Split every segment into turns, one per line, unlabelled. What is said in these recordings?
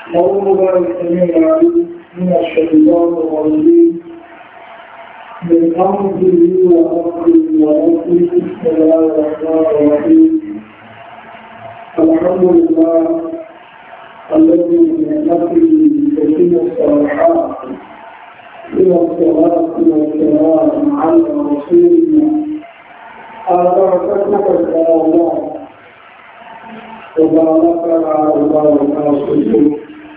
أعوذ بالله السميع العليم من الشيطان الرجيم من أمره ونفسه ونفسه بسم الله الرحمن الرحيم الحمد لله الذي بنعمته تتم الصالحات إلى الصلاة والسلام على رسولنا أباركتك يا الله وبارك على رسوله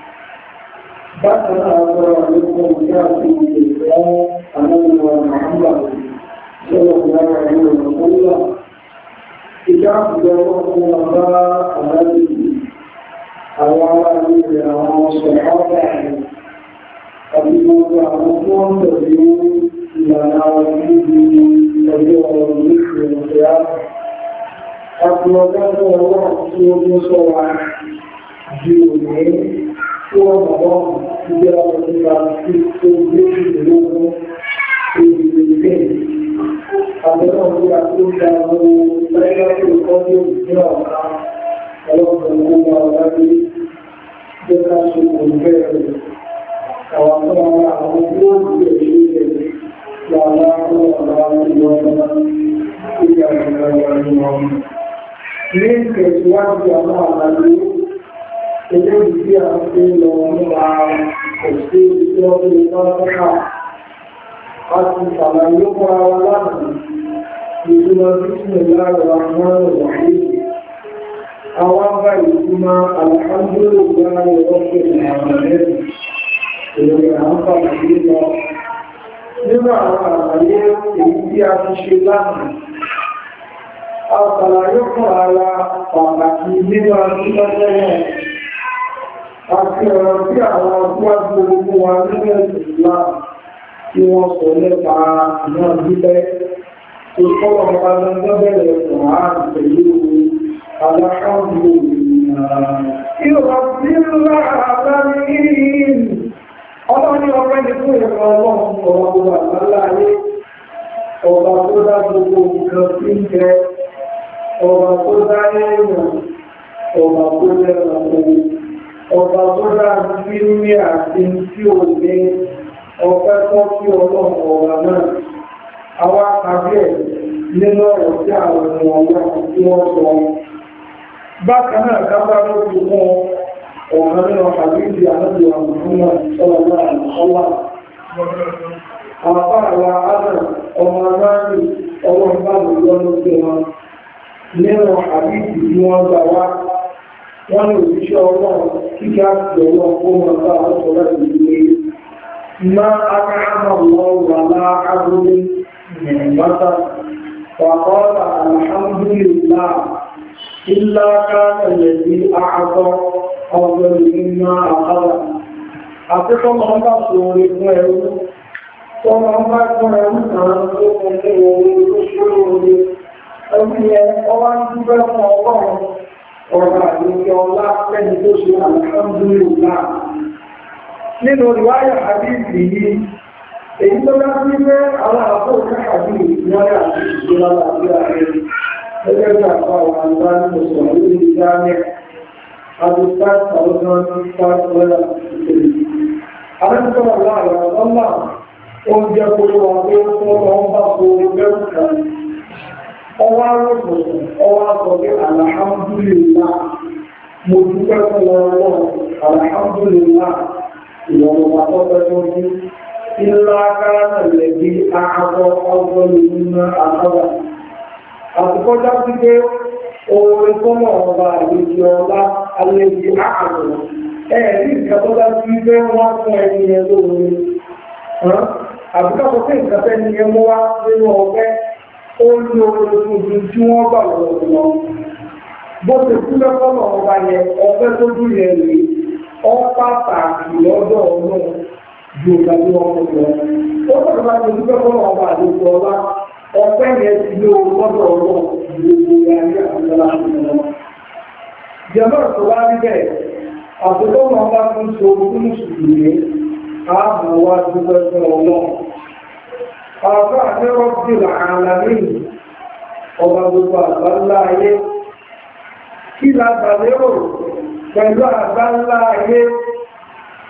بكر عليكم كافي الإسلام أمام محمد صلى الله عليه وسلم كتاب جواب الله الذي أولا على الصحابة أبي موسى مسلم تبين لنا وفيه تبين الذكر والقيام أطلقت الله سورة سورة جيوني ورمضان تجارة في التوبيخ اليوم في البيت أبدا يقول له ليلة القدر جاء ولو الله الذي جلس البيت وأمر على الشيء لا حول ولا قوة إلا بالله ní kẹsíwájú àwọn àlàyé ilé ìdí àti lọ nípa òsì ìjọba ìpátákà àti ṣàlàyé fún ara lánàá ìjọba bísílẹ̀ láàrọ̀ àwọn ìwàlẹ̀ àwọn bá ìjọba alhamdulillahi rabbil alamin ìròyìn àwọn pàtàkì lọ nínú àwọn àlàyé èyí tí a ti ṣe lánàá àṣàlàyé fún ara pàtàkì nínú àtúntẹ́lẹ̀ àti ọ̀rọ̀ tí àwọn agbájú ogun wa nínú ìlà tí wọ́n sọ nípa náà bíbẹ́ tó kọ́lọ̀ ọba lọ́jọ́ bẹ̀rẹ̀ ọ̀hán pẹ̀lú aláṣáàbù ọba tó dá gbogbo nǹkan tí ń jẹ ọba tó dá èèyàn ọba tó lẹ́ra ọba tó dá sí ní àti tí ò ní ọpẹ́ tó kí ọlọ́run ọba náà àwọn àkàbẹ̀ nínú ọ̀rọ̀ tí àwọn ọmọ tí wọ́n sọ bákan náà kábà ló fi mọ́ ọ̀nà nínú àbíjì ànábì Muhammad sallallahu alaihi wasallam àwọn àwa ádà ọmọ aráàlú ọwọ́ ìbáwò lọ́nà tí wọn nínú àbíjì tí wọ́n gbà wá wọ́n ní òṣìṣẹ́ ọlọ́run kíkà sí ọlọ́run kó wọn bá wọn sọ láti ilé má akáàmà wọn wà láàárọ̀ mẹ́ta wàkọ́ọ̀lá alhamdulillah illa kana alladhi a'ata ọ̀gbọ̀n nínú àkàrà àti kọ́mọ bá sọ orí fún ẹrú tọ́mọ bá fún ẹrú kan tó fún ní orí tó ṣúrò orí ẹbí ẹ ọwá ń dúpẹ́ fún ọlọ́run ọ̀rọ̀ àdúgbò ọlá lẹ́ni tó ṣe alhamdulillah nínú ìwáyà àdíjì yìí èyí tó dá sí pé àwọn àkókò àdíjì wọ́n yà sí ìjọba àti ààrẹ gẹ́gẹ́ bí àpá àwọn àgbà nínú sọ̀rọ̀ lórí ìdámẹ́ àti 5,500 àrẹ́sọ̀rọ̀ láàrín ọlọ́lá oúnjẹ kúrò wọn pé fún ọmọ bá kó lẹ́rù kan ọwá rọ̀pọ̀sọ̀ ọwá sọ pé alhamdulillah mo dúpẹ́ fún ọlọ́run alhamdulillah ìwọ̀nwọ̀n àtọ́pẹ́ tó ní ilá káàkà lẹ́bí àkọ́ ọgbọ́n nínú àkọ́gbà àtìkọjá sí pé orin tó mọ̀ ọba àlejò ọlá alẹ́bí àkọ́ ẹ̀rí ìkàtọ́já sí pé wọ́n fún ẹni ẹ lóore àbúkàtọ́ sí ìkàtẹ́ ni ẹ mú wá nínú ọgbẹ́ ó ní orin tuntun tí wọ́n gbà lọ́wọ́ bó ti kú lẹ́kọ́nà ọba yẹn ọgbẹ́ tó dùn yẹn rèé pàtàkì lọ́dọ̀ ọlọ́run ju ìgbàgbé ọmọ lọ. Ó sọ̀rọ̀ láti dúpẹ́ fún ọba àdókò ọlá, ọpẹ́ yẹn ti lé owó lọ́dọ̀ ọlọ́run ju gbogbo ayé àtúntàlá lọ. Jẹ́mọ́ tó wá rí bẹ́ẹ̀, àtúntò máa bá tún so fún Mùsùlùmí, ààbò wá dúpẹ́ fún ọlọ́run. Àbá àtẹ́rọ̀ bí làálàmì ọba gbogbo àgbáńlá ayé. Kí la gbàlérò pẹ̀lú àgbáńlá ayé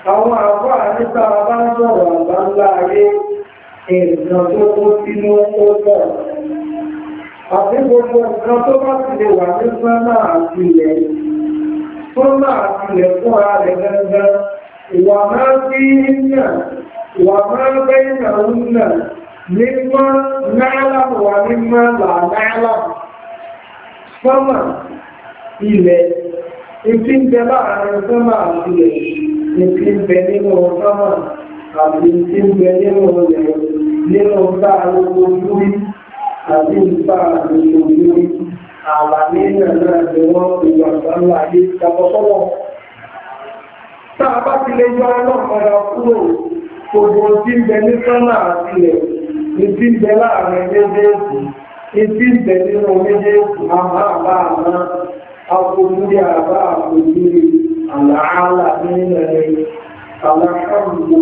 àwọn àbá nípa bá ń sọ̀rọ̀ àbá ńlá ayé nǹkan tó kó sínú ó pọ̀. Àti gbogbo nǹkan tó bá ti lè wà ní sánmà àti ilẹ̀. Sánmà àti ilẹ̀ fún ara rẹ̀ gangan. Ìwà máa bí nà, ìwà máa bẹ́yìn àwọn nà, mímọ́ náírà wà mímọ́ là náírà. Sánmà, ilẹ̀, ìfi ń bẹ láàrin sánmà àti ilẹ̀, ìfi ń bẹ nínú sánmà àti ìfi ń bẹ nínú ilẹ̀, nínú bá gbogbo lórí àti ìbá gbogbo lórí. Àlàní náà ni wọ́n fi wà sánmà ayé ìtàkọ́sọ́wọ́. Táà bá ti lè yọ ọlọ́pàá kúrò, gbogbo tí ń bẹ ní sánmà àti ilẹ̀, ìfi ń bẹ láàrin méjèèjì, ìfi ń bẹ nínú méjèèjì, àmà àbá àmà, àfojúrí àbá àfojúrí, àlàálà nínú ẹ̀, àlàkàrùn-ún.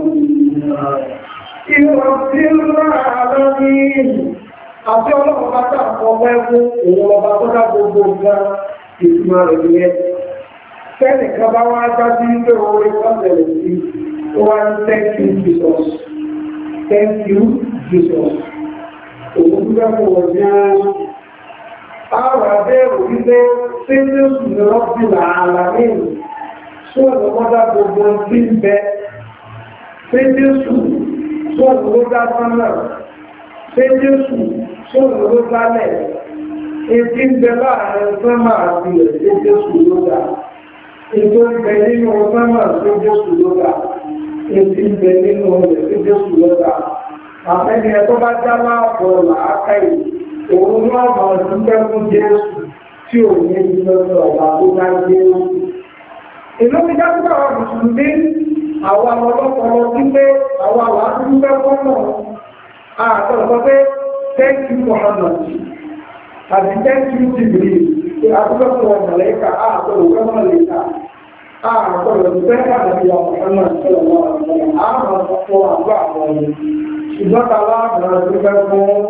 Ìrọ̀sílẹ̀ àlọ́ní àti ọlọ́pàá tàbí ọgbẹ́ fún òun ọba tó dá gbogbo nǹkan ìtumọ̀ rẹ̀ ní ẹ̀. Fẹ́ẹ̀nì kan bá wá dájú wípé orí ọ̀sẹ̀lẹ̀ sí ó wá ní thank you Jesus. Thank you Jesus. Òun tó fẹ́ fún ọjọ́ àwọn abẹ́rù wípé Fẹ́jọ́sù ni wọ́n fi làálà nínú tó ọ̀nà gbogbo tí ń bẹ. Fẹ́jọ́sù tó ọ̀nà ló dá sánà. Fẹ́jọ́sù tó ọ̀nà ló dálẹ̀. Ètí ń bẹ láàrin sánmà àti ẹ̀ Fẹ́jọ́sù ló dá. Ètò ìbẹ̀ nínú sánmà Fẹ́jọ́sù ló dá. Ètí ń bẹ nínú ọ̀rẹ́ Fẹ́jọ́sù ló dá. Àfẹ́ni ẹ̀ tó bá já láàpọ̀ làákàyè. Òun náà máa dúpẹ́ fún Jésù tí ò ní ìlọ́sọ̀ ọ̀pá tó bá Jésù. Ìlú mi dákúrò àwọn Mùsùlùmí, àwọn ọlọ́pọ̀lọ́ wípé àwọn àwọn adúgbẹ́ fọ́nà àtọ̀lọ́pọ̀ pé thank you Muhammad àti thank you Jibril tí adúgbẹ́ fún wọn mọ̀lẹ́kà àtọ̀lọ́pẹ́ mọ̀lẹ́kà àtọ̀lọ́pẹ́ àti àwọn ọmọ ìṣẹ̀lẹ̀ àwọn ọ̀pọ̀ àgbà àwọn ṣùgbọ́n tàbá àwọn adúgbẹ́ fún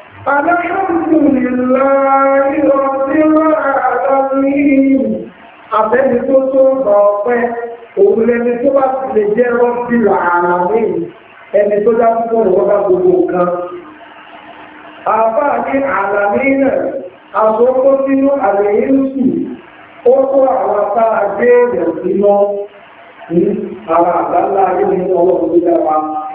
Alhamdulillahi Rabbil Alamin. Àbẹ́ni tó tó gbà ọpẹ́, òun lẹni tó bá ti lè jẹ́ Rabbil Alamin, ẹni tó dá púpọ̀ lọ́wọ́dá gbogbo nǹkan. Àbá ní Alamin náà, àṣọ́kọ́ sínú àlèyìnsù, ó tó àwọn apá ajé rẹ̀ sínú ní ara àgbálá ayé ní ọlọ́run tó dára.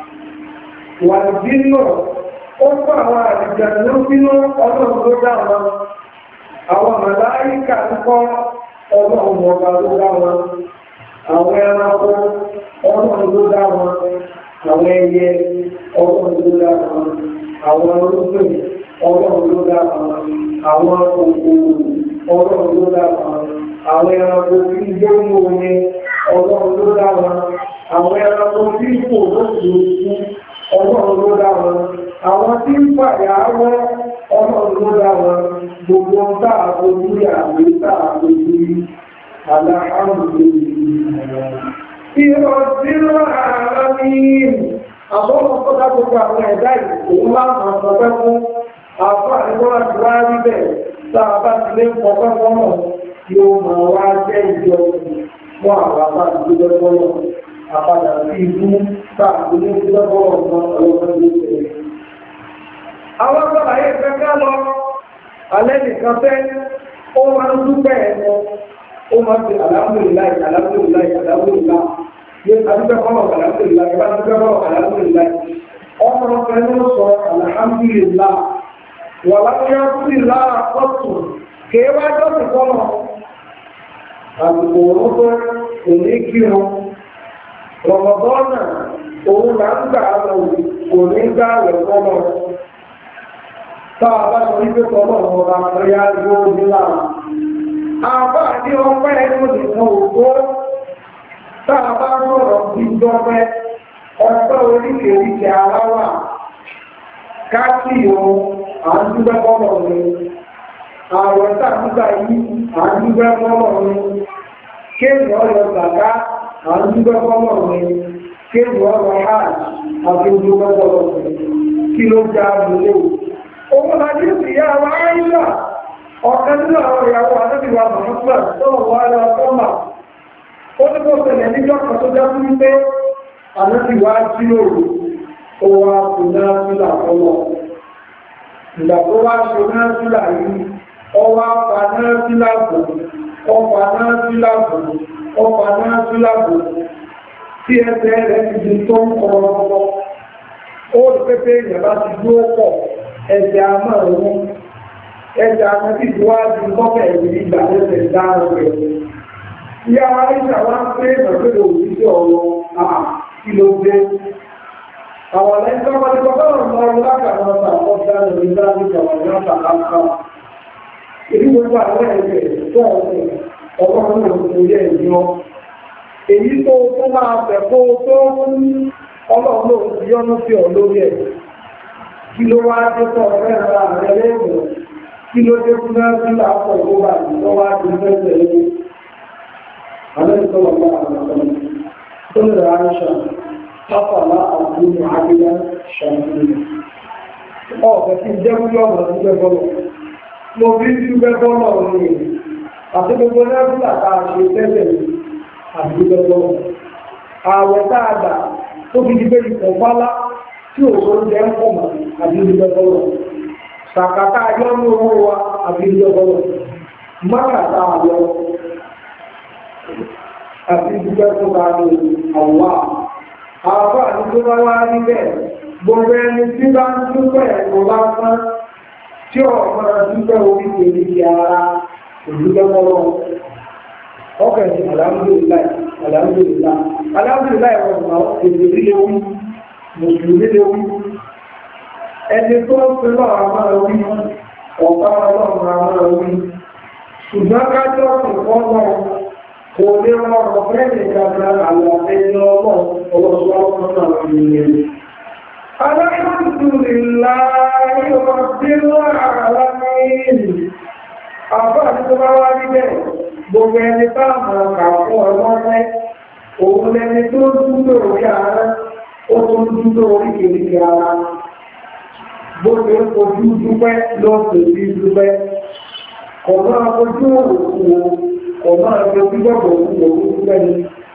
Wà ní náà, ó fún àwọn àdìjànú sínú ọlọ́run tó dá wọn. Àwọn màláíkà ń kọ́ ọlọ́run ọba ló dá wọn. Àwọn ẹranko ọlọ́run ló dá wọn. Àwọn ẹyẹ ọlọ́run ló dá wọn. Àwọn olóògbé ọlọ́run ló dá wọn. Àwọn kòkòrò ọlọ́run ló dá wọn. Àwọn ẹranko tí ń gbé ní omi ọlọ́run ló dá wọn. Àwọn ẹranko tí ń fò lóṣù ọlọ́run ló dá wọn. Àwọn tí ń fàyà wọ́ ọlọ́run ló dá wọn. Gbogbo táà fojú rí àwé táà fojú rí aláhàmùdùlélàhì. Ìrọ̀sílẹ̀ àlámìn. Àbọ́mọ̀ tó dá gbogbo àwọn ẹ̀dá ìkòó láàmà sọpẹ́ fún àfáà nígbọ́nà tí wá rí bẹ́ẹ̀ táà bá ti lé pọ̀pẹ́ fọ́nà yóò máa wá jẹ́ ìjọ fún àwọn àpá ìjọba fọ́nà. Àpadà sí ibú táà tó lé ìjọba fọ́nà fún ọlọ́pẹ́ ló tẹ̀lé. Àwọn ọ̀pọ̀lọpọ̀ ayé kẹ́kẹ́ lọ, alẹ́ nìkan fẹ́, ó máa ń dúpẹ́ ẹ̀mọ́, ó máa ń fi alhamdulillah, alhamdulillah, alhamdulillah, yóò adúgbẹ́ fọ́nà alhamdulillah, ìbá dúgbẹ́ fọ́nà alhamdulillah. Ọmọ ọ̀fẹ́ ló sọ alhamdulillah, wà láyé alhamdulillah ọ̀tún, kèé wá jọ́sì fọ́nà. Àbùkù òun tó òní kírun, Rọ̀mọ̀dọ́nà, òun là ń gbà á lọ, òní gbà rẹ̀ fọ́nà. Táà bá sọ wípé tọ́lọ̀ ọ̀rọ̀ àpẹẹrẹ àdúgbò nílá. Àbá ní ọpẹ́ ẹnu nìkan ògbó. Táà bá sọ̀rọ̀ bí dọ́pẹ́, ọpẹ́ oríkèríkè aláwà. Káàkì ohun, à ń dúpẹ́ fọ́lọ̀ ni. Ààrẹ tàbígbà yìí, à ń dúpẹ́ fọ́lọ̀ ni. Kéèmì ọyọ gbàgá, à ń dúpẹ́ fọ́lọ̀ ni. Kéèmì ọyọ hajj, àti dúpẹ́ fọ́lọ̀ ni. Kí ló já lulé? Òun láti sí ìyá wa Àìṣà, ọ̀kan nínú àwọn ìyàwó àdébìwà Muhammad sọ́rọ̀ wà lọ sọ́mà. Ó ní kó ṣẹlẹ̀ níjọ́ kan tó jẹ́ sí pé ànábì wá jíròrò ó wá kò náà sílà fọ́lọ́ ìgbà tó wá ṣe náà sílà yìí ọwá pa náà sílà bò ọpa náà sílà bò ọpa náà sílà bò tí ẹsẹ̀ rẹ̀ ti di tó ń kọ́ lọ́wọ́ ó rí pépé èèyàn bá ti dúró pọ̀ ẹsẹ̀ àmọ́ ẹ̀wọ̀n ẹsẹ̀ àmọ́ tí ìwádìí kọ́kẹ́ ìwé ìgbà lẹ́sẹ̀ dáhùn rẹ̀ ìyá wa ìṣà wá ń pé ìrọ̀lẹ́ òṣìṣẹ́ ọ̀rọ̀ kí ló dé àwọn ẹ̀yìn tó wọ́n ti kọ́kọ́ ọ̀rọ̀ ọ̀rọ̀ lákàtà ọ̀sà ọ̀sà lórí dájú àwọn ìyáta lápá èyí gbogbo àwọn ẹ̀jẹ̀ tó ọ̀rọ̀ náà tó yẹ ìjọ èyí tó máa fẹ̀ kó tó ọlọ́run ti yọ́nú sí ọ lórí ẹ̀ kí ló wá dé tọ́ ọ̀rẹ́ ara rẹ̀ lẹ́gbẹ̀ẹ́ kí ló dé fún náà sí láàpọ̀ ìgbóbà ìjọba ti fẹ́sẹ̀ lẹ́gbẹ̀ẹ́ عليه صلى الله عليه وسلم قل لعائشة أفلا أكون عبدا شاكرا bẹ̀kí jẹ́mú yọ́mọ̀ dúpẹ́ fọ́lọ̀ mo bí dúpẹ́ fọ́lọ̀ ní àti gbogbo lẹ́gbùlà tàà ṣe tẹ́lẹ̀ àti dúpẹ́ fọ́lọ̀ ààwẹ̀ tààdà tó fi di pé ìpọ̀ pálá tí ò tó jẹ́ ń pọ̀ mọ̀ àti dúpẹ́ fọ́lọ̀ sàkàtà yọ́nú owó wa àti dúpẹ́ fọ́lọ̀ mọ́kàtà àlọ́ àti dúpẹ́ fún ta ní àwọ̀ àbá ní tó bá wá rí bẹ́ẹ̀ gbogbo ẹni tí bá ń dúpẹ́ ẹ̀kọ́ bá fán tí ọ̀pọ̀ dúpẹ́ orí kèrè kí ara òdúpẹ́ mọ́lọ́ ọkẹ̀ ní alhamdulillah ọ̀rọ̀ èdè léwu mùsùlùmí léwu ẹni tó ń fi lọ́ àmọ́ orí ọ̀pá ọlọ́run àmọ́ orí ṣùgbọ́n kájọ́ ìfọ́ náà kò lè rọrùn fẹ́ẹ̀lì ìjọba àwọn ẹni ọlọ́sọ́lọ́pọ̀ àwọn ènìyàn. Alhamdulillahi rabbil alamin. Àbá àti tó bá wá níbẹ̀, gbogbo ẹni táàmù ọkà fún ọlọ́rẹ́, òun lẹni tó dúdó orí ara, ó tó dúdó orí kìrìkì ara. Gbogbo ojú dúpẹ́ lọ́sẹ̀ sí dúpẹ́. Kọ̀ọ̀mọ́ ojú òkú ọmọ ẹgbẹ́ gbígbọ́gbọ̀ òkú lẹ́ni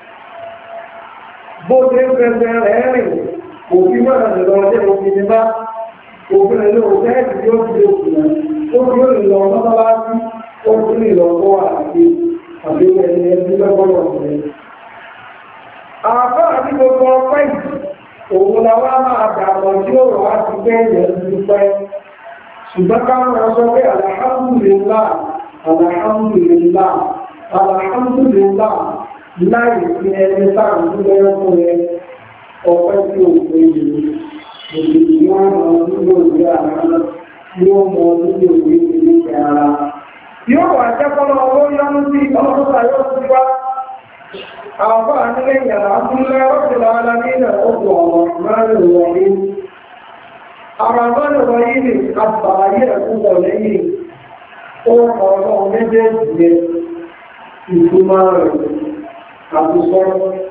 bó ṣe ń fẹ́fẹ́ rẹ̀ rìn òfí mọ́nà lọ jẹ́ òfin ní bá òfin ẹ̀lẹ́ òfẹ́ẹ̀tì tí ó ti lè kùnà ó fi ó lè lọ mọ́tọ́lá sí ó fi lè lọ kó àti àbíwẹ̀ ẹni ẹbí lọ́gbọ́lọ̀ rẹ̀ àbá àti gbogbo ọpẹ́ òun làwọn máa dàpọ̀ tí ó rọ̀ láti pẹ́ ẹ̀yẹ dúpẹ́ ṣùgbọ́n káwọn ọ̀sọ́ pé alhamdulillah alhamdulillah alhamdulillah láì fi ẹni sáà ń lẹ́yọ́ fún ẹ ọpẹ́ tí ó pé yìí òṣèlú yóò mọ̀ nílò ìwé ara yóò mọ̀ nílò ìwé ìwé ara yóò wà jẹ́kọ́lọ́ owó yọ́nú sí ọlọ́pàá yóò sí wá àwọn ànílẹ̀ ìyàrá fúnlẹ̀ ọ̀pọ̀lọ̀ alamínà ọ̀pọ̀ ọ̀rọ̀ mẹ́rin wọ̀nyí àràmọ́nà wọ̀nyí ni àbàáyé ẹ̀kúnpọ̀ lẹ́yìn ó ọ̀rọ̀ méjèèjì ìtumọ̀ rẹ̀ àbúsọ́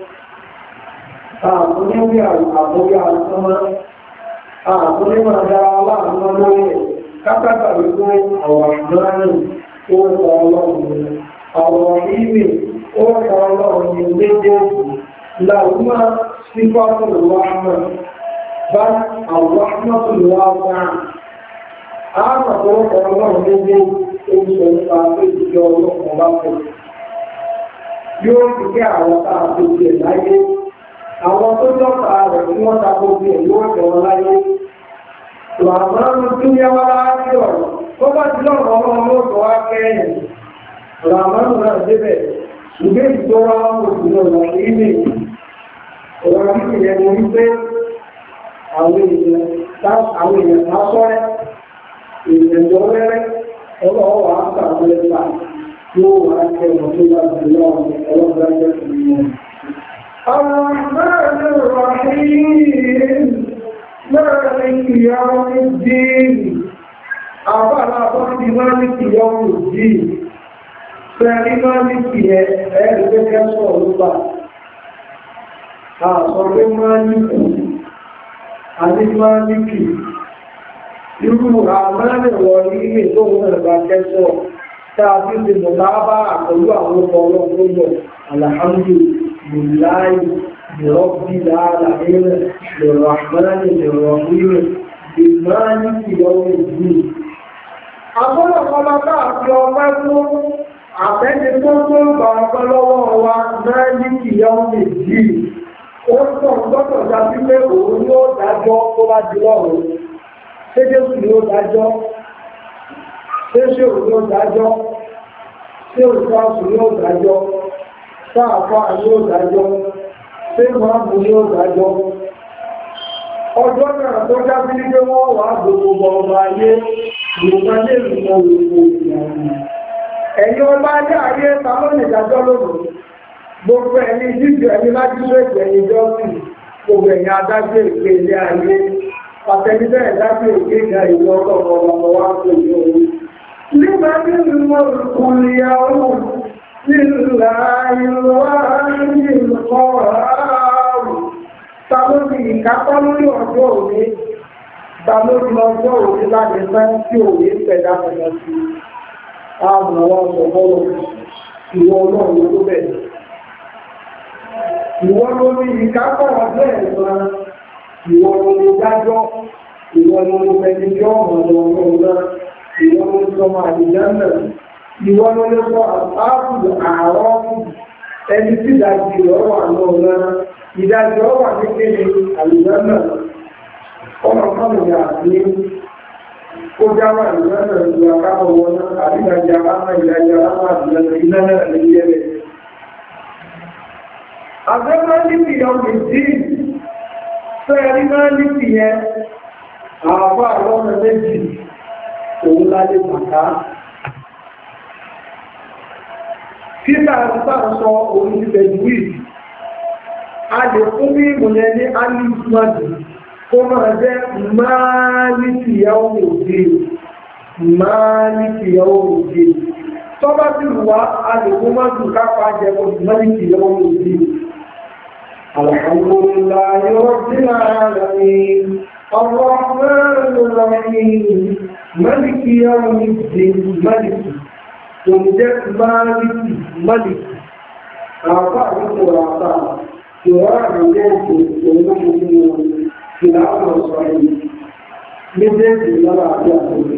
àbúníwí àbúrí àtúnmọ́ àbúníwà dára aláàmọ́ lórí kápẹ́kà wípé àwàmọ́rin ó kọ ọlọ́run àwọn ìwé ó kọ ọlọ́run ní méjèèjì láwùmọ́ sífọ́tùlùwàmọ́ bá àwàmọ́tùlùwàmọ́ àmọ́ tó kọ ọlọ́run méjèèjì ó ń sọ nípa pé ìjọ ọlọ́run bá pọ̀ yóò fi kí àwọn táà tó ti ẹ̀ láyé àwọn tó jọ́ta rẹ̀ tí wọ́n ta gbogbo ẹ̀ yóò jọ wọn láyé làmánú tó yẹ wá láyé ọ̀rọ̀ tó bá ti lọ́rọ̀ ọmọ olóòtú wá kẹ́yìn làmánú náà débẹ̀ ṣùgbẹ́ ìjọba òṣèlú ọ̀nà ilé ọ̀rọ̀ kíkì yẹn ni wípé àwọn èèyàn lásọ́rẹ́ ìrìnàjò rẹ́rẹ́ ọlọ́wọ́ wà á sàmúlẹ́sà yóò wà á kẹ́ ọ̀nà tó bá ti lọ́wọ́ ọlọ́gbàjẹ́ ìrìnàjò الرحمن الرحيم مالك يوم الدين أفلا فرد مالك يوم الدين فعلي مالك يأرد كسر الله صرف مالك àti máàlìkì irú àmàlẹ̀ wọ̀nyí ilé tó ń rẹ̀bà kẹsọ̀ tàbí ti mọ̀ bá àpẹ̀lú àwọn ọmọ ọlọ́pọ̀ alhamdulillah لرب العالمين للرحمن للرحيم لمالك يوم الدين Àbọ́lọ̀ kọlọ́ká àti ọmọ fún àbẹ́ni tó tó bá ọpẹ́ lọ́wọ́ wa náà ní kìyà omi jí. Ó sọ gbọ́dọ̀ dábí pé òun yóò dájọ́ tó bá di lọ́rùn. Ṣé Jésù yóò dájọ́? Ṣé òun yóò dájọ́? Ṣé òṣùwàṣù yóò dájọ́? Sáàfà yóò dájọ́? Ṣé Mọ́àmù yóò dájọ́? Ọjọ́ náà tó jábí ní pé wọ́n wà gbogbo ọmọ ayé ìrùmọ́ lè rùmọ́ gbogbo ìyàwó. Ẹ̀yin ọba ayé ayé ta ló lè dájọ́ lónìí. Gbogbo ẹni jíjọ ẹni láti ṣètò ẹni jọ́sìn, gbogbo ẹ̀yin adájọ́ ìpè ilé ayé. Pàtẹ́ni bẹ́ẹ̀ dájọ́ ìpè ìgbà ìlú ọlọ́pọ̀ ọmọ wa tó yọ orí. Nígbà tí ìrùmọ́ ìkùnlẹ̀yàwó nílùú àìlúwà nínú ọ̀rọ̀ ta ló ní ìkápá lórí ọjọ́ òní, ta ló ní ọjọ́ òní láti fẹ́ tí òní pẹ̀dá pẹ̀lá sí ààbùn àwọn ọ̀sọ̀gbọ́rọ̀ ìwọ ọlọ́run tó bẹ̀rẹ̀. Ìwọ ló ní ìkápá ọjọ́ ẹ̀sán, ìwọ ló ní dájọ́, ìwọ ló ní pẹ̀lú ọmọ ìwọ ló sọ máa ìjánà, ìwọ ló ní sọ àbùn àárọ̀ ẹni tí ìdájì lọ́rọ̀ àná ọ̀nà ìdájọ́ wà ní kéde àlùjánà ọmọ kọ́nà àti ó jáwà àlùjánà ìlú àkáwọ̀ wọn àrídájá àmà ìdájá àmà àlùjánà ìlànà àlùjẹ́rẹ̀. Àgbẹ́mọ́ níbi ọmọ ìdí fẹ́ẹ̀rí máa níbi yẹn àwọn àwọn ọmọ méjì òun lálé pàtà. Títà àtúntà sọ òun ti tẹ̀jú a lè fún bí ìmúlẹ̀ ní alìsmọ́dì kó máa jẹ́ máàlìkì yàwó òjì tó bá sì wá a lè fún mọ́dù kápá jẹ́ máàlìkì yàwó òjì alhamdulillahi rabbil alamin arrahmanir rahim maliki yawmiddin maliki tó jẹ́ máàlìkì àpá àríkò àpá Ìwọ́n àjẹ́ ìṣòro ìlànà ọ̀sọ̀ ẹ̀yìn méjèèjì lọ́wọ́ àti àkókò.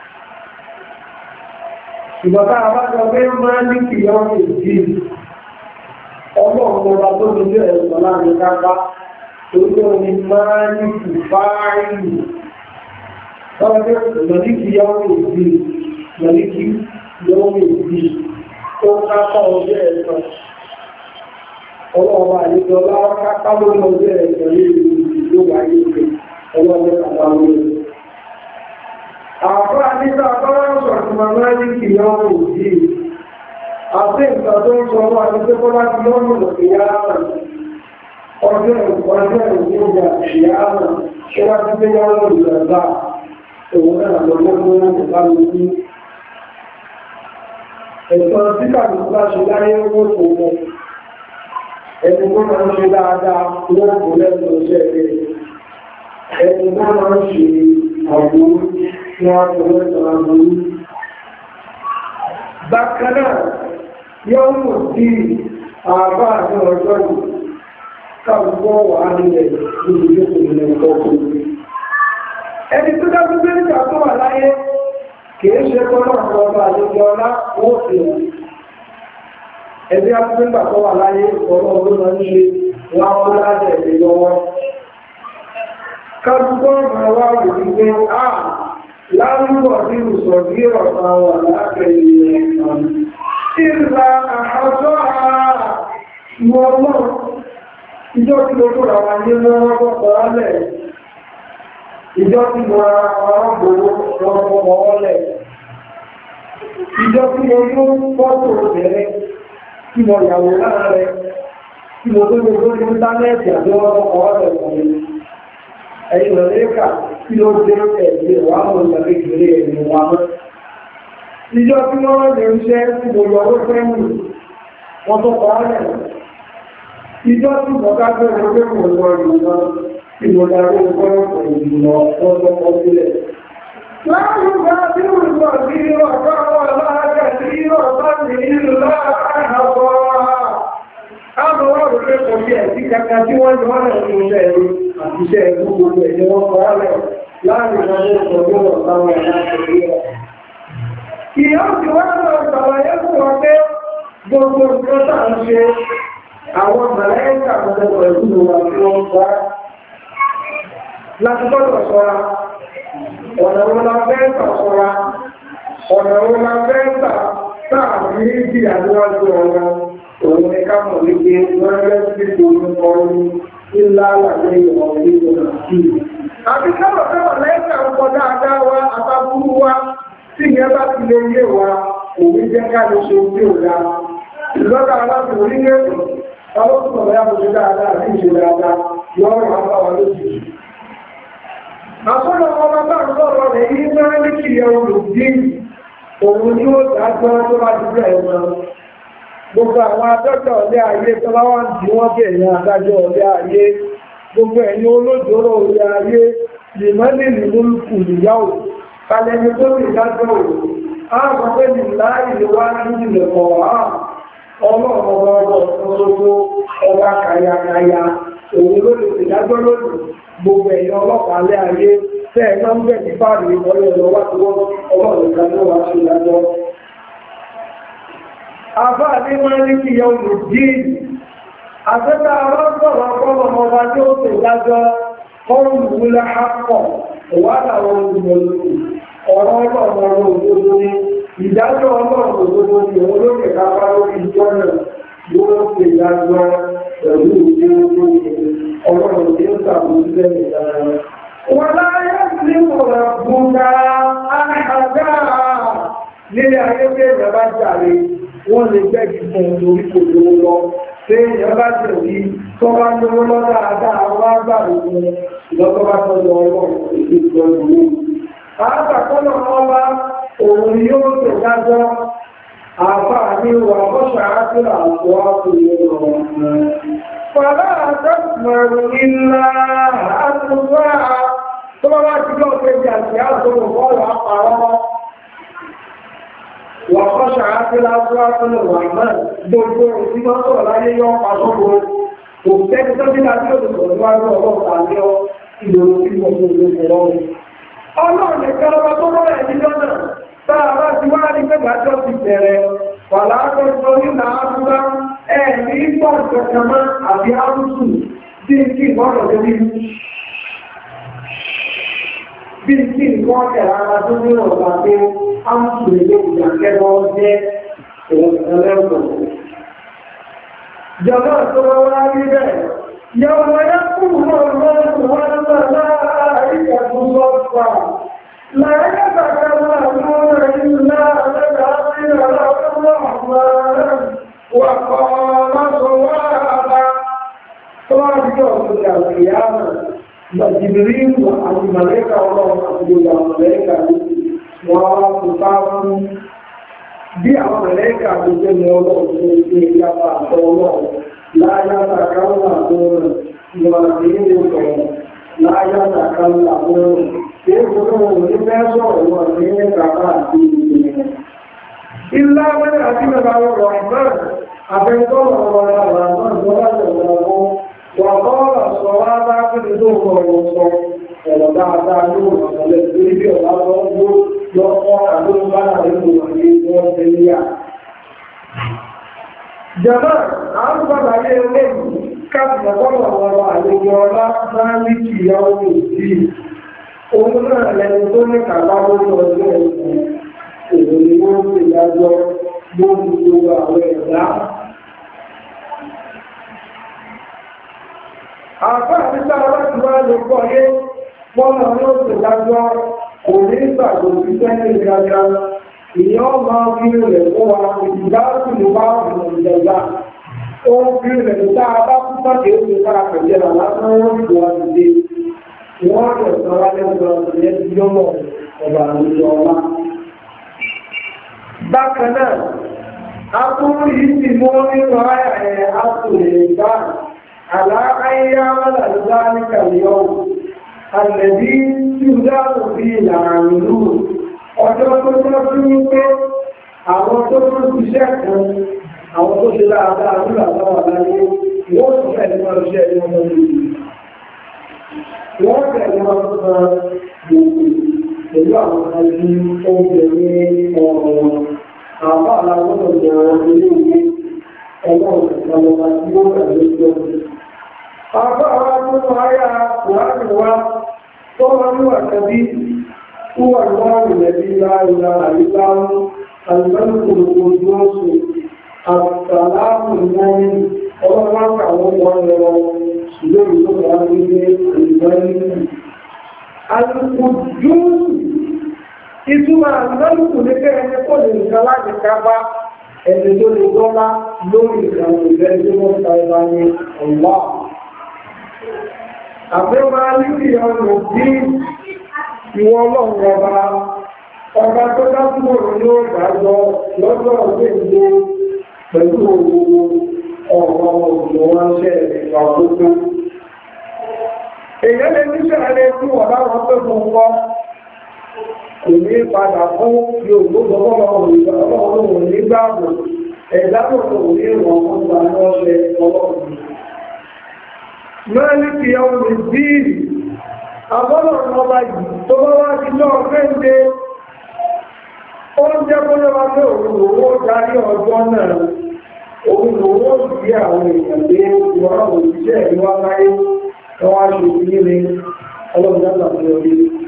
Ìbọ̀ká àbájọ pé máa ní kí yọ́ ìdí ọlọ́run ọba tó ní jẹ́ ẹ̀sọ̀ láàrin kápá tó jẹ́ omi máa ní kí fáàrí. Lọ́wọ́ pé lọ́ní kí yọ́ ìdí lọ́ní kí yọ́ ìdí tó kápá ọjọ́ ẹ̀sọ̀. Ọlọ́ọ̀bá àlejò ọlọ́wọ́ kápá lórí ọjọ́ ẹ̀sọ̀ ní ìlú wáyé ìpè ọlọ́ọ̀bẹ́ kàtà lórí. Àwọn àníta àbáwọ̀ sọ̀tùmọ̀ náà ní kì í ọmọ òjì. Àti ìgbà tó ń sọ ọmọ àti pé bọ́lá ti lọ́nà lòkè yára. Ọjọ́ ìgbà ìyára ṣe wá sí pé yára ìgbà òun náà lọ́wọ́ ìgbà lókè. Ẹ̀sọ́ tí kàdùn bá ṣe láyé owó òun. Ẹni tó máa ń ṣe dáadáa wọ́n kò lẹ́nu ọ̀ṣẹ́ rẹ̀. Ẹni tó máa ń ṣe àbúrú ní àtọ̀lẹ́sọ̀ àbúrú. Bákan náà, yóò mú sí àbá àti ọjọ́ yìí káàkùkọ́ wà nílẹ̀ níbi yóò nílẹ̀ ọkọ̀. Ẹni tó dájú pé nígbà tó wà láyé kìí ṣe tọ́lọ̀ ọba àlejò ọlá wọ́n fi hàn. Ẹbí akúgbẹ́gbà tó wà láyé ọ̀rọ̀ olóòrùn ní ṣe láwọn láti ẹ̀dẹ̀ lọ́wọ́. Kájúkọ́ ọ̀rọ̀ wá wò ní pé à lárúbọ̀ sí ìrùsọ̀ bí ọ̀pá wà láàpẹ̀ ìrìn ìlà àhásọ́ ìwọ̀n náà ìjọ́ tí ó tóra wà ní lọ́wọ́ pọ̀pọ̀ ìjọ́ tí mo ra ọ̀rọ̀ gbogbo ọlẹ̀ ìjọ́ tí mo yóò fọ́tò bẹ̀rẹ̀ tí mo yàwó láàrẹ tí mo tó gbogbo ní íńtánẹ́ẹ̀tì àti ọlọ́pọ̀ ọ̀rẹ́ ìwọ̀n ẹ̀yìn lọ́lẹ́kà tí ó dé ẹ̀gbẹ̀ wà mọ̀ ìgbàgbé ẹ̀yìn wà mọ́ ìjọ́ tí wọ́n lè ń ṣẹ́ tí mo yọ owó fẹ́mù wọ́n tó kọ́ ọ́rẹ́ ìjọ́ tí mo dágbé ọgbẹ́ mọ̀ lọ ìrìnà tí mo darí ọgbẹ́ ìrìnà wọ́n tó kọ́ sílẹ̀ láàrín bá tí ó sọ sí ọ̀pá wọn láàájẹ́ sí ọ̀pá ní ìlú láàájẹ́ kàkà tí wọ́n jọ rẹ̀ ní iṣẹ́ ẹ̀rọ àti iṣẹ́ ẹ̀rọ gbogbo ẹ̀ ni wọ́n kọ́ rẹ̀ láàrin ìrìnàjò ìtọ́jú ọ̀táwọn ẹ̀dá ìṣẹ̀lẹ̀ rẹ̀. Ìyá ti wá lọ ṣàlàyé fún wa pé gbogbo nǹkan tá à ń ṣe àwọn màláíkà àtọ́jọ́ pẹ̀lú wa tí wọ́n gbá láti gbọ́dọ̀ ṣọ́ra ọ̀nà wọn la fẹ́ gbà ṣọ́ra ọ̀nà wọn la fẹ́ gbà táà ní ìdí àdúrájú ọ̀rọ̀ òun ni ká mọ̀ wípé wọ́n rẹ́ sí gbogbo ọrún ńlá àlàyé ìwọ̀n nínú àti àti káwọ̀ káwọ̀ lẹ́ẹ̀kà ń kọ dáadáa wa àtàbúrú wa tí ìyẹn bá ti lè yé wa òun jẹ́ ká lè ṣe ojú òdá ìlọ́ta aláàbò orílẹ̀-èdè ọlọ́pùpọ̀ bẹ́yà kò ṣe dáadáa àti ìṣe dáadáa yọ́rọ̀ àbáwà lójijì. Àsọ́nà ọmọ bá ń lọ́rọ̀ rẹ̀ yí máa ní kí ẹ olùdí òun ni ó dájọ́ tó bá ti bẹ̀rẹ̀ wọn. Gbogbo àwọn adájọ́ ọ̀lẹ́ ayé tó bá wá ń di wọ́n bí ẹ̀yìn adájọ́ ọ̀lẹ́ ayé, gbogbo ẹ̀yìn olójóró ọ̀lẹ́ ayé, lè mọ́ ní ìlú ìyáwó, kalẹ̀ni tó rí dájọ́ òun. A sọ pé ní láì lè wá ní ilẹ̀ kọ̀ọ̀há, ọlọ́run ọba kàyàkàyà, òun ló lè dájọ́ lónìí. Gbogbo ẹ̀yàn ọlọ́pàá alẹ́ ayé tẹ́ ẹ̀nà ń bẹ̀ ní fàárí ìwọlé ọ̀rọ̀ wá tí wọ́n ọlọ́run kan ló wá sí ìdájọ́. Àbá ní máa ní kí yẹ olùdí àtẹ́ta arábọ̀rọ̀ ọpọlọ ọba tí ó tè dájọ́ ọrùn ìwúlẹ̀ àpọ̀ wà láwọn olùmọ̀lùkù ọ̀rọ̀ ọlọ́run òdodo ní ìdájọ́ ọlọ́run òdodo ní olóòkè kápá lórí ìjọ náà yóò tè dájọ́ pẹ̀lú ìdí ọlọ́run tí ó sàbòsílẹ̀ ìdára. Wọ́n láyé sí ọ̀rọ̀ gbọ́nà àhàdá nílé ayé pé ìrẹ̀bá jàre wọ́n lè gbẹ́gì fún orí kò lówó lọ. Ṣé ìrẹ̀bá jẹ̀ rí tó bá lówó lọ dáadáa wọ́n á gbà lókun ìlọ́tọ́ bá tọ́jú ọlọ́run èdè ìjọba. Àátàkọ́nà ọlá òun yóò tẹ̀ dájọ́ àfáà ní wà bọ́ṣà á sí àpò àpò ìrọ̀rùn. Fàlá àtàkùnmọ̀rù ilá àtúnwà tó bá bá ti lọ pẹ̀lú àti àtúnwò bọ́ọ̀lù àpàrọ̀. Wà kọ́ṣà àti láàrúwátúnlẹ̀ wà náà gbogbo òsìmọ́ tó láyé yọ pàṣọ́gbò. Kò tẹ́kì tó bí láti ó lòsọ̀ níwájú ọlọ́pàá ní ọ ìlòrò tí wọ́n tó lè fẹ́ lọ́wọ́. Ọlọ́run nìkan ọba tó rọ̀ ẹ̀dí lọ́nà táà bá ti wá ní pẹ́gbàjọ́ ti bẹ̀rẹ̀ wàlá àtọ́jọ́ nílà áfúrá ẹ̀ẹ̀ní ìpọ̀ ìjọkàmá àbí áwùsù bí i kí ìwọ́n rọ̀ lórí bí i kí ìwọ́n tẹ̀lá ara tó ní ọ̀gbà pé áwùsù lè lè ìjàkẹ́bọ́ jẹ́ ìrọ̀lẹ́gbọ̀n. Jọba tó wá rí bẹ́ẹ̀ yọ̀wọ̀ yá kúrò lọ́wọ́ wọn láàárín ẹ̀kún lọ́pàá لا يتكلمون إلا بالحق الرحمن وقال صوابا صواب يوم القيامة جبريل والملائكة والله أقول الملائكة وصفاهم bí àwọn mẹ̀lẹ́kà tó jẹ́ ní ọlọ́run tó ń gbé ìyapa àtọ́ ọlọ́run láyátà káwà tó rẹ̀ ìwọ̀n àti ilé ọ̀rọ̀ láyátà káwà tó rẹ̀ tí ó gbogbo wọn ní fẹ́ sọ̀rọ̀ wọn ní ẹ̀kàkà àti ìgbìyàn. Ilá mẹ́rin àti mẹ́ta ọ̀rọ̀ náà àfẹ́sọ́rọ̀ ọ̀rọ̀ àwọn àwọn ìjọba ìjọba wà kọ́ọ̀lá sọ wá bá kúrò tó rọrùn sọ ọ̀rọ̀ dáadáa ló rọ̀lẹ̀ torí bí ọ̀lá lọ́pọ̀ àdóhùn bá láàrin wà ní wọ́n tẹ́lẹ̀. Jẹ́mọ́, àwọn ìgbàláyé olóògùn káàkiri ọ̀pọ̀lọ̀ ọ̀rọ̀ àlejò ọlá máa ní kí ìyàwó òjì. Òun náà lẹ́nu tó ní kàbá lórí ọjọ́ ẹ̀sùn, òun ni wọ́n ń pè dájọ́ lórí gbogbo àwọn ẹ̀dá. Àfá àtìsá láti wá lè kọ́ yé, wọ́n náà ló pè dájọ́ kò ní ìgbàgbò sí sẹ́yìn ìgbàgbà. Ìyá ọmọ bí rẹ̀ fún wa, ìdáàbò ló bá ọ̀nà ìjọba. Ó ń bí rẹ̀ tó tá a bá kú pàdé ó ti kára pẹ̀lẹ́ àlásán wọ́n ti wá ti dé. Wọ́n rẹ̀ sọ wá lẹ́gbẹ̀ẹ́ ọ̀sẹ̀ tí ó mọ̀ ọ̀bà àwùjọ ọlá. Bákan náà, a tún yìí ti mú nínú àyà ẹ̀ àtúnlẹ̀ ìgbà àlàáyá wàlàlúwà ní kàlíọ̀. Àlẹ̀bí tí ó dáàbò bí ìlànà ìlú. Ọjọ́ tó jẹ́ fún wípé àwọn tó tó ṣiṣẹ́ kan, àwọn tó ṣe dáadáa ní àtàwà láyé, wọ́n sì fẹ́ ní wọ́n ṣe ẹni ọmọ ìlú. Wọ́n fẹ́ ní wọ́n sọ gbogbo pẹ̀lú àwọn ẹni oúnjẹ ní ọ̀rọ̀ wọn. Àbá aláwọ̀ ọ̀dọ̀ ilé ìwé ọlọ́run ìpàlọ́pàá tí ó rẹ̀ lójú ọdún. Àbá àwọn àyà Kùránì wa tó wọ́n ní wà tàbí هو الله الذي لا إله إلا هو الملك القدوس السلام المؤمن الله تعالى وله سجود العالمين الملك القدوس ìtumọ̀ àlùmọ́lùkù ní pé ẹni tó lè nǹkan láti kápá ẹni tó lè dọ́lá lórí ìkànnì ìfẹ́ tí wọ́n ta ẹ̀bá ní ọ̀wá. Àbẹ́wọ̀ alíkì ọ̀nà bí ìwọ ọlọ́run ọba tó dákúrò ní ó dájọ́ lọ́jọ́ ọdún ìgbé pẹ̀lú ọ̀rọ̀ òṣìṣẹ́ wọn ṣe ìwà gbogbo. Èyẹ́ lè ní ṣẹ̀rẹ̀ tí wọ́n láwọn tó fún kọ́ kò ní padà fún yóò gbogbo ọlọ́run nígbàgbọ́ ẹ̀dábò tó ní ìwọ̀n fún ìgbà ní ọ̀ṣẹ́ ọlọ́run. Mẹ́rin fi ọmọ ìdíìrì àbọ́lọ̀ ọba yìí tó bá wá sí náà fẹ́ǹdé oúnjẹ bọ́lọ́ wá pé òun owó darí ọjọ́ náà òun owó sí àwọn èèyàn pé wọ́n òṣìṣẹ́ ìwá láyé tó wá ṣe sí ní ọlọ́dọ́dọ́ sí orí.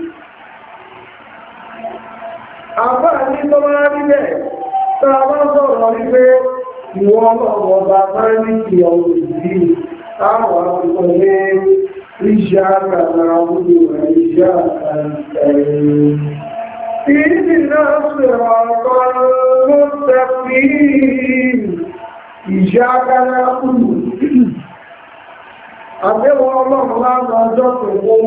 Àbá ní tó bá rí bẹ́ẹ̀ tó a bá sọ̀rọ̀ rí pé ìwọ ọlọ́run ọba máa ń ní kí ọmọ ìdí táwọn àfikún ní إياك نعبد وإياك نستعين اهدنا الصراط المستقيم إياك نعبد àbẹ́wọ̀ ọlọ́run láàrín ọjọ́ pẹ̀lú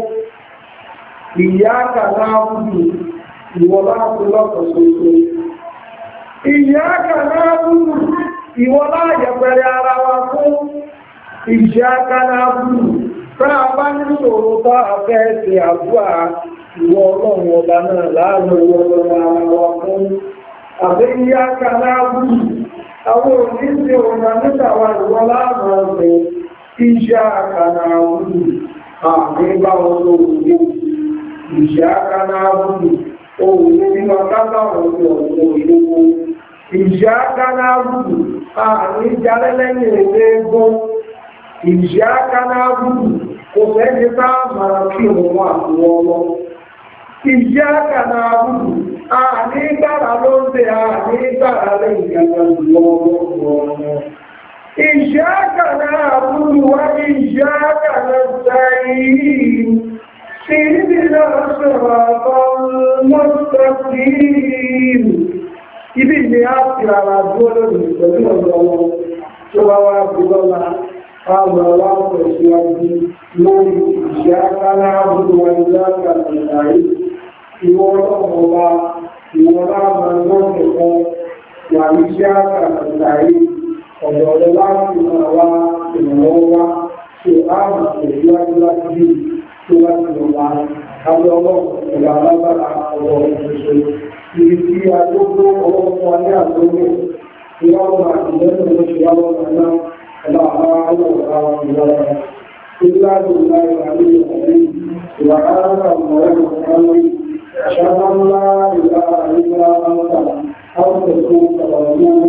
ìyáka náàbùdù ìwọ láàrín lọ́pọ̀ ṣoṣo ìyáka náàbùdù ìwọ láàyẹ̀pẹ̀rẹ̀ ara wa fún ìyáka náàbùdù Fáà bá ní ṣòro bá afẹ́ ṣe àbúà ìwọ ọlọ́run ọba náà láàrin owó ọlọ́run àwọn fún àbẹ́ ìyá kanáàbù àwọn òníṣẹ́ ọ̀nà nítàwà ìwọ láàrin ọ̀sẹ̀ iṣẹ́ kanáàbù àmì bá wọn lóòrùn iṣẹ́ kanáàbù ohun nínú kábàwọn ọ̀pọ̀ ìlú iṣẹ́ kanáàbù àmì jalẹ́lẹ́yìn ẹgbẹ́ Ìyáka náàbùdù kò fẹ́ni bá máa kí òun àwọn ọmọ. Ìyáka náàbùdù àní gbára ló ń bẹ àní gbára lẹ́yìn gẹ́gẹ́ lọ́wọ́. Ìyáka náàbùdù wá ìyáka nasta'in. Ihdina siratal mustaqim. Ibi ni a fi ara dúró lórí pẹ̀lú ọ̀dọ́ wọn tó wá wá bí lọ́la. Àwọn aláwọ̀ ìṣíwájú lórí ìṣẹ́ aláàbùdó wọn ìjáàkà ìṣàrí ìwọ ọlọ́pọ̀ọba ìwọ láàmà lọ́pẹ̀kọ́ wà ní ìṣẹ́àkà ìṣàrí ọ̀dọ̀ rẹ̀ láti máa wá ìrànlọ́wọ́ wá tó ààbò ìṣíwájú láti bí tó láti lọ wá abẹ́ ọlọ́pọ̀ọba alábàrá ọ̀rọ̀ ìṣẹ́ ibi tí a tó tó ọlọ́pọ̀ alẹ́ àtọ́gbẹ̀ ìwọ́n àti lẹ́nu oṣù لا حول ولا قوة إلا بالله العلي العظيم سبحانك اللهم وبحمدك أشهد أن لا إله إلا أنت أستغفرك وأتوب